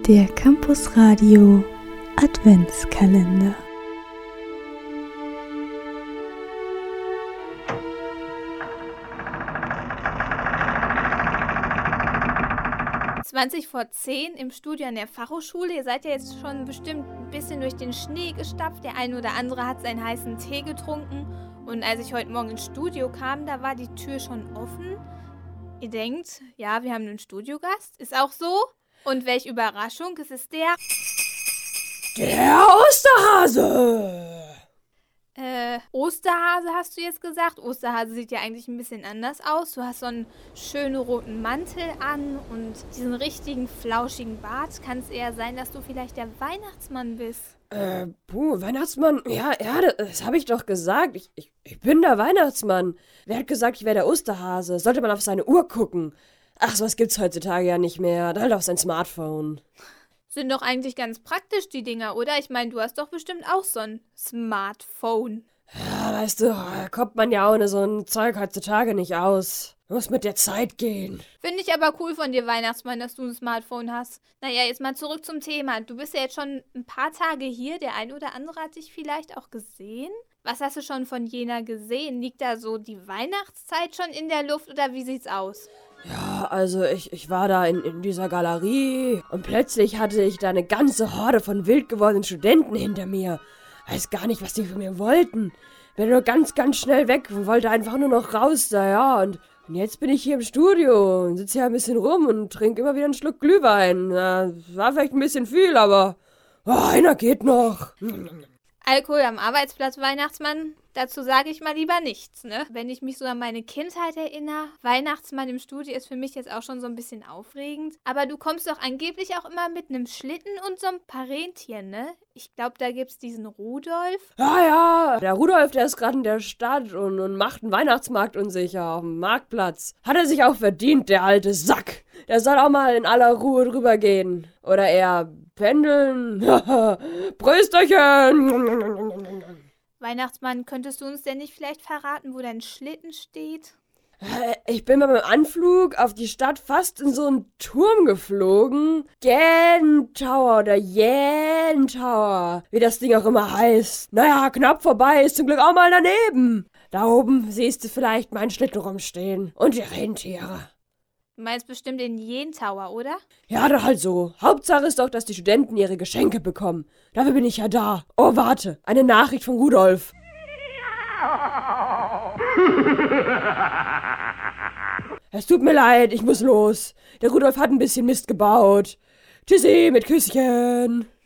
Der Campus Radio Adventskalender. Vor 10 im Studio an der Fachhochschule. Ihr seid ja jetzt schon bestimmt ein bisschen durch den Schnee gestapft. Der eine oder andere hat seinen heißen Tee getrunken. Und als ich heute Morgen ins Studio kam, da war die Tür schon offen. Ihr denkt, ja, wir haben einen Studiogast. Ist auch so. Und welche Überraschung, es ist der Osterhase! Osterhase hast du jetzt gesagt. Osterhase sieht ja eigentlich ein bisschen anders aus. Du hast so einen schönen roten Mantel an und diesen richtigen flauschigen Bart. Kann es eher sein, dass du vielleicht der Weihnachtsmann bist? Weihnachtsmann? Ja, das habe ich doch gesagt. Ich bin der Weihnachtsmann. Wer hat gesagt, ich wäre der Osterhase? Sollte man auf seine Uhr gucken? Ach, sowas gibt's heutzutage ja nicht mehr. Dann halt auf sein Smartphone. Sind doch eigentlich ganz praktisch, die Dinger, oder? Ich meine, du hast doch bestimmt auch so ein Smartphone. Ja, weißt du, da kommt man ja ohne so ein Zeug heutzutage nicht aus. Muss mit der Zeit gehen. Finde ich aber cool von dir, Weihnachtsmann, dass du ein Smartphone hast. Naja, jetzt mal zurück zum Thema. Du bist ja jetzt schon ein paar Tage hier. Der ein oder andere hat dich vielleicht auch gesehen. Was hast du schon von Jena gesehen? Liegt da so die Weihnachtszeit schon in der Luft oder wie sieht's aus? Ja, also ich war da in dieser Galerie und plötzlich hatte ich da eine ganze Horde von wild gewordenen Studenten hinter mir. Weiß gar nicht, was die von mir wollten. Bin nur ganz, ganz schnell weg und wollte einfach nur noch raus da, ja. Und jetzt bin ich hier im Studio und sitze hier ein bisschen rum und trinke immer wieder einen Schluck Glühwein. Ja, war vielleicht ein bisschen viel, aber einer geht noch. Alkohol am Arbeitsplatz, Weihnachtsmann, dazu sage ich mal lieber nichts, ne? Wenn ich mich so an meine Kindheit erinnere, Weihnachtsmann im Studio ist für mich jetzt auch schon so ein bisschen aufregend. Aber du kommst doch angeblich auch immer mit einem Schlitten und so ein paar Rentieren, ne? Ich glaube, da gibt's diesen Rudolf. Ja, der Rudolf, der ist gerade in der Stadt und macht einen Weihnachtsmarkt unsicher auf dem Marktplatz. Hat er sich auch verdient, der alte Sack. Der soll auch mal in aller Ruhe drüber gehen. Oder eher pendeln. Prösterchen! Weihnachtsmann, könntest du uns denn nicht vielleicht verraten, wo dein Schlitten steht? Ich bin beim Anflug auf die Stadt fast in so einen Turm geflogen. Yen Tower oder Yen Tower, wie das Ding auch immer heißt. Naja, knapp vorbei, ist zum Glück auch mal daneben. Da oben siehst du vielleicht meinen Schlitten rumstehen und die Rentiere. Du meinst bestimmt den Yen Tower, oder? Ja, doch halt so. Hauptsache ist doch, dass die Studenten ihre Geschenke bekommen. Dafür bin ich ja da. Oh, warte. Eine Nachricht von Rudolf. Es tut mir leid, ich muss los. Der Rudolf hat ein bisschen Mist gebaut. Tschüssi mit Küsschen.